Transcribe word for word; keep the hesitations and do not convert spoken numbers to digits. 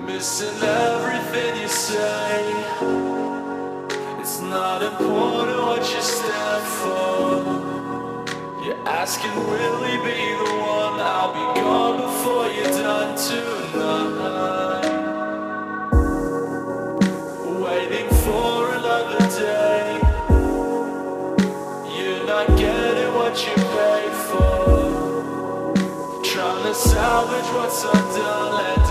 Missing everything you say. It's not important what you stand for. You're asking, will he be the one? I'll be gone before you're done tonight. Waiting for another day. You're not getting what you paid for. Trying to salvage what's undone.